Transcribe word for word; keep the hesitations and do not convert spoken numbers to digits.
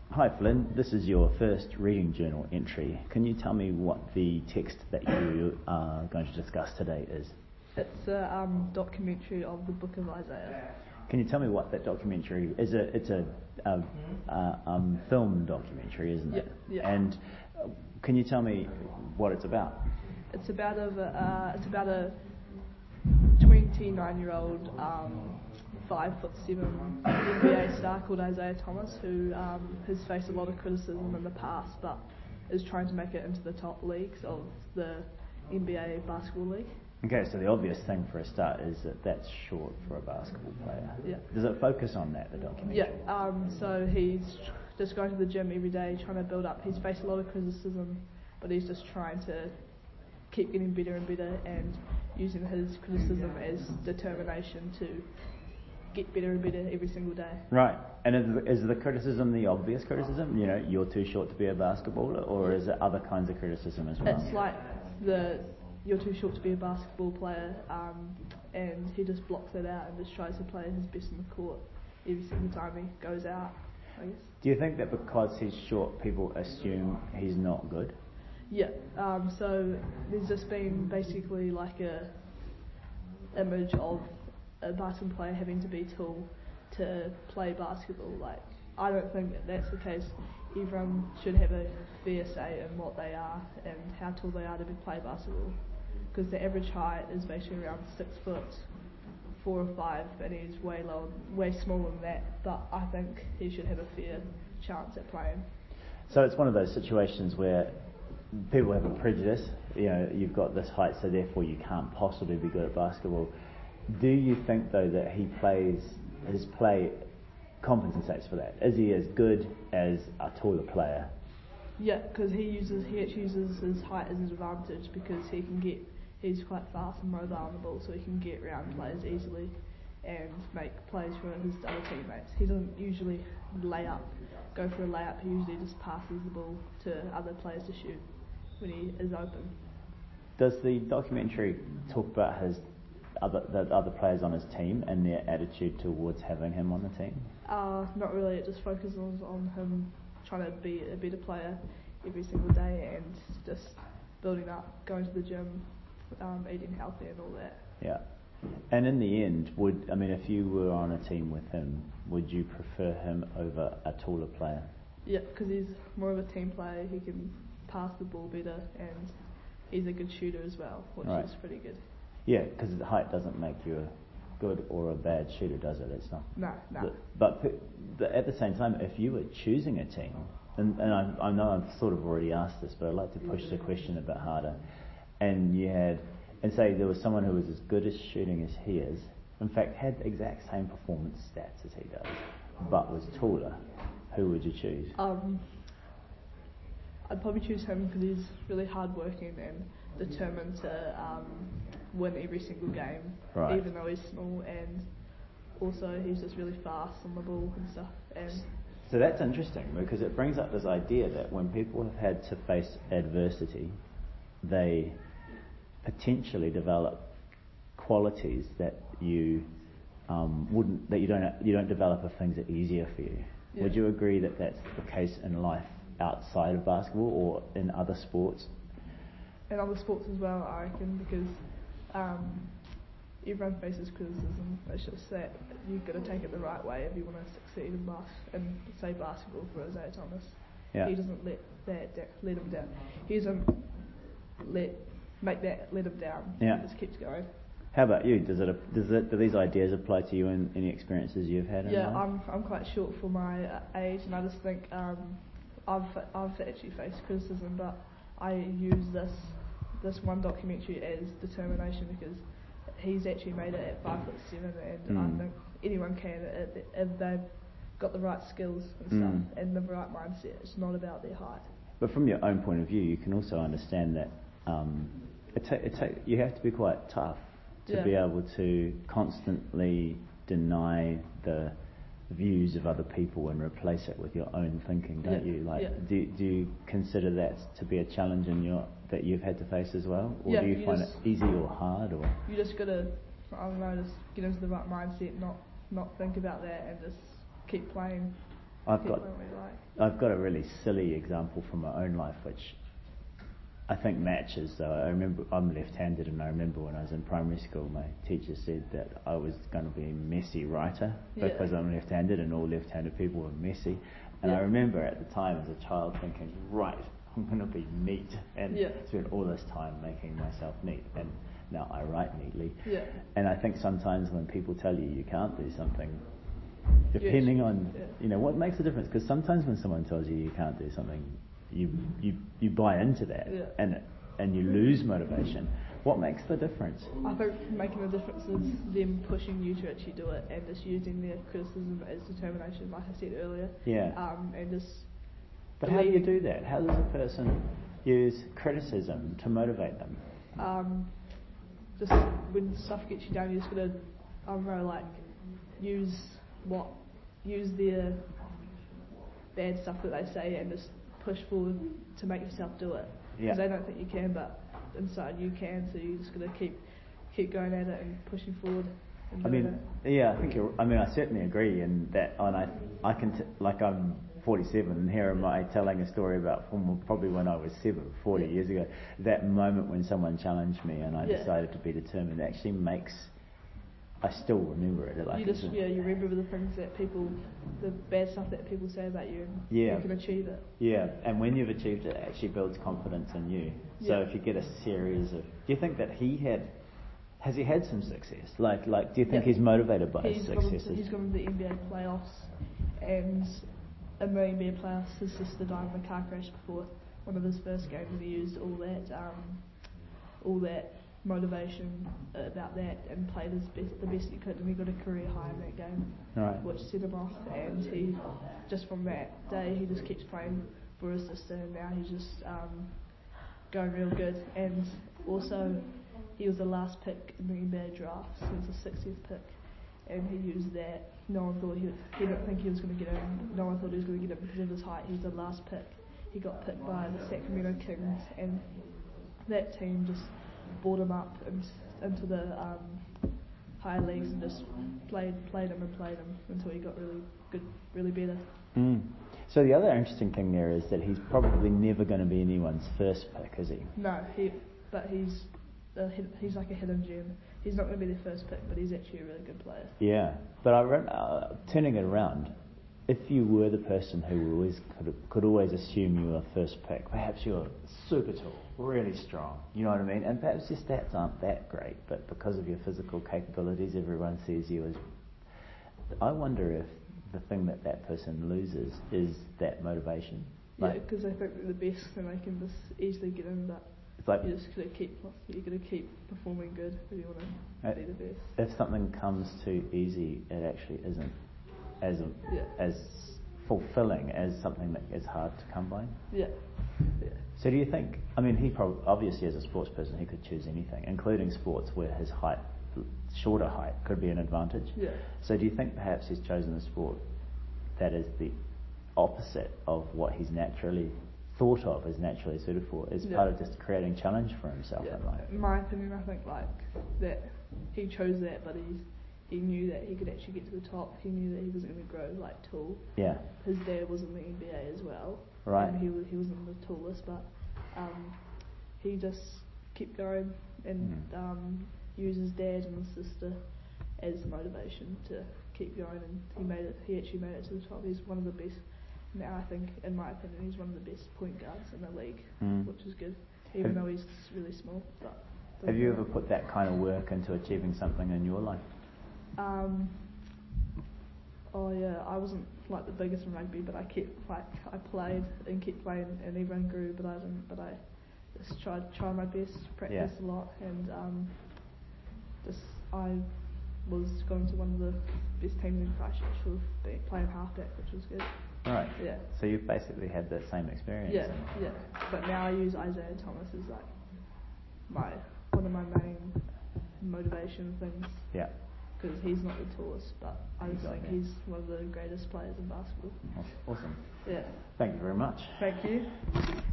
Hi Flynn, this is your first reading journal entry. Can you tell me what the text that you are going to discuss today is? It's a um, documentary of the Book of Isaiah. Can you tell me what that documentary is? A, it's a, a, a um, film documentary, isn't it? Yeah, yeah. And uh, can you tell me what it's about? It's about a uh, it's about a twenty-nine-year-old um, five foot seven N B A star called Isaiah Thomas, who um, has faced a lot of criticism in the past, but is trying to make it into the top leagues of the N B A basketball league. Okay, so the obvious thing for a start is that that's short for a basketball player. Yeah. Does it focus on that, the documentary? Yeah. Um, so he's just going to the gym every day, trying to build up. He's faced a lot of criticism, but he's just trying to keep getting better and better, and using his criticism as determination to get better and better every single day. Right. And is, is the criticism the obvious criticism? You know, you're too short to be a basketballer, or is it other kinds of criticism as well? It's like the you're too short to be a basketball player, um, and he just blocks it out and just tries to play his best in the court every single time he goes out, I guess. Do you think that because he's short, people assume he's not good? Yeah. Um, so there's just been basically like a image of a basketball player having to be tall to play basketball. Like, I don't think that that's the case. Everyone should have a fair say in what they are and how tall they are to be play basketball, because the average height is basically around six foot four or five, and he's way lower, way smaller than that. But I think he should have a fair chance at playing. So it's one of those situations where people have a prejudice. You know, you've got this height, so therefore you can't possibly be good at basketball. Do you think though that he plays his play compensates for that? Is he as good as a taller player? Yeah, because he uses he actually uses his height as an advantage, because he can get he's quite fast and mobile on the ball, so he can get around players easily and make plays for his other teammates. He doesn't usually lay up, go for a layup. He usually just passes the ball to other players to shoot when he is open. Does the documentary talk about his other the other players on his team and their attitude towards having him on the team? Uh, not really. It just focuses on him trying to be a better player every single day and just building up, going to the gym, um, eating healthy and all that. Yeah. And in the end, would I mean, if you were on a team with him, would you prefer him over a taller player? Yeah, because he's more of a team player. He can pass the ball better, and he's a good shooter as well, which Right. is pretty good. Yeah, because the height doesn't make you a good or a bad shooter, does it? It's not. No, no. The, but, p- but at the same time, if you were choosing a team, and, and I, I know I've sort of already asked this, but I'd like to push the question a bit harder, and you had, and say there was someone who was as good as shooting as he is, in fact had the exact same performance stats as he does, but was taller, who would you choose? Um, I'd probably choose him because he's really hardworking and determined to um, win every single game, Right. even though he's small, and also he's just really fast on the ball and stuff. And So that's interesting, because it brings up this idea that when people have had to face adversity, they potentially develop qualities that you um, wouldn't, that you don't you don't develop if things are easier for you. Yeah. Would you agree that that's the case in life outside of basketball or in other sports? in other sports as well, I reckon, because um, everyone faces criticism. It's just that you've got to take it the right way if you want to succeed in bas- in say basketball for Isaiah Thomas. Yeah. He doesn't let that da- let him down. He doesn't let make that let him down. Yeah. He just keeps going. How about you? Does it does it do these ideas apply to you in any experiences you've had in Yeah, life? I'm I'm quite short for my uh, age, and I just think um, I've I've actually faced criticism, but I use this this one documentary as determination, because he's actually made it at five foot seven, and Mm. I think anyone can if if they've got the right skills and stuff Mm. and the right mindset. It's not about their height. But from your own point of view, you can also understand that um, it ta- it ta- you have to be quite tough to Yeah. be able to constantly deny the views of other people and replace it with your own thinking, don't Yeah, you? Like, yeah. do do you consider that to be a challenge in your that you've had to face as well, or Yeah, do you, you find just- it easy or hard, or? You just gotta, I don't know, just get into the right mindset, not not think about that, and just keep playing. I've keep got playing what you like. I've got a really silly example from my own life, which I think matches. So I remember I'm left-handed, and I remember when I was in primary school, my teacher said that I was going to be a messy writer because yeah. I'm left-handed, and all left-handed people were messy. And yeah. I remember at the time as a child thinking, right, I'm going to be neat, and yeah. spent all this time making myself neat, and now I write neatly. Yeah. And I think sometimes when people tell you you can't do something, depending yes. on yeah. you know what makes a difference, because sometimes when someone tells you you can't do something, you you, you buy into that, yeah. and and you lose motivation. What makes the difference? I think making the difference is them pushing you to actually do it, and just using their criticism as determination, like I said earlier. Yeah. Um, and just. But how do you do that? How does a person use criticism to motivate them? Um, just when stuff gets you down, you're just gonna, I don't know, like use what, use their bad stuff that they say, and just push forward to make yourself do it. Because yeah. they don't think you can, but inside you can. So you're just gonna keep keep going at it and pushing forward. And I mean, it. yeah, I think you're, I mean, I certainly agree in that. And I, I can t- like I'm forty-seven, and here am I telling a story about from probably when I was seven, forty yeah. years ago. That moment when someone challenged me, and I yeah. decided to be determined, actually makes. I still remember it. Like you just yeah, you remember the things that people, the bad stuff that people say about you. And yeah. you can achieve it. Yeah, and when you've achieved it, it actually builds confidence in you. So yeah. if you get a series of, do you think that he had? Has he had some success? Like, like, do you think yeah. he's motivated by he's his successes? Gone to, he's gone to the N B A playoffs, and in the N B A playoffs, his sister died in a car crash before one of his first games, and he used all that, um, all that motivation about that, and played his best, the best he could, and he got a career high in that game, right. which set him off. And he, just from that day, he just keeps playing for his sister, and now he's just um, going real good. And also, he was the last pick in the N B A draft, so he was the sixtieth pick, and he used that. No one thought he he didn't think he was going to get him. No one thought he was going to get him because of his height. He was the last pick. He got picked by the Sacramento Kings, and that team just brought him up and, into the um, higher leagues, and just played played him and played him until he got really good, really better. Mm. So the other interesting thing there is that he's probably never going to be anyone's first pick, is he? No, he but he's. Uh, he's like a hidden gem. He's not going to be the first pick, but he's actually a really good player. Yeah, but I re- uh, turning it around, if you were the person who always could could always assume you were first pick, perhaps you're super tall, really strong, you know what I mean? And perhaps your stats aren't that great, but because of your physical capabilities, everyone sees you as. I wonder if the thing that that person loses is that motivation. Like, yeah, because I think they're the best, and they can just easily get in that. It's like you just gotta keep, you gotta keep performing good if you want to be the best. If something comes too easy, it actually isn't as a, yeah. as fulfilling as something that is hard to come by. Yeah. yeah. So do you think? I mean, he probably obviously as a sports person he could choose anything, including sports where his height, shorter height, could be an advantage. Yeah. So do you think perhaps he's chosen a sport that is the opposite of what he's naturally thought of as naturally suited for, is yeah. part of just creating challenge for himself yeah. in life? In my opinion, I think like that he chose that, but he's he knew that he could actually get to the top. He knew that he wasn't going to grow like tall. Yeah. His dad was in the N B A as well. Right. And he was he wasn't the tallest, but um, he just kept going and mm. um, used his dad and his sister as motivation to keep going, and he made it. He actually made it to the top. He's one of the best. Now I think, in my opinion, he's one of the best point guards in the league, mm. which is good, even have, though he's really small. But have you ever put that kind of work into achieving something in your life? Um. Oh yeah, I wasn't like the biggest in rugby, but I kept like I played and kept playing, and everyone grew, but I didn't. But I just tried try my best, practice yeah. a lot, and um, just I was going to one of the best teams in Christchurch for playing halfback, which was good. Right. Yeah. So you've basically had the same experience. Yeah, yeah. But now I use Isaiah Thomas as like my one of my main motivation things. Yeah. Because he's not the tallest, but I just think he's one of the greatest players in basketball. Awesome. Yeah. Thank you very much. Thank you.